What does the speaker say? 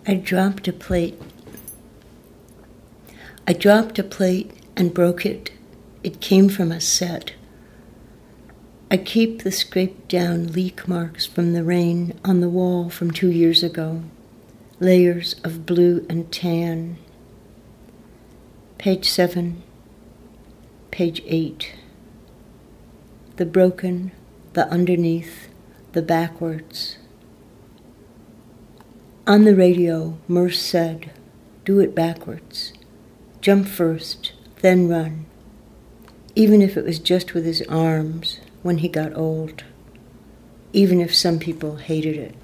I dropped a plate and broke it. It came from a set. I keep the scraped down leak marks from the rain on the wall from 2 years ago. Layers of blue and tan. Page 7. Page 8. The broken, the underneath, the backwards. On the radio, Merce said, "Do it backwards. Jump first, then run." Even if it was just with his arms when he got old. Even if some people hated it.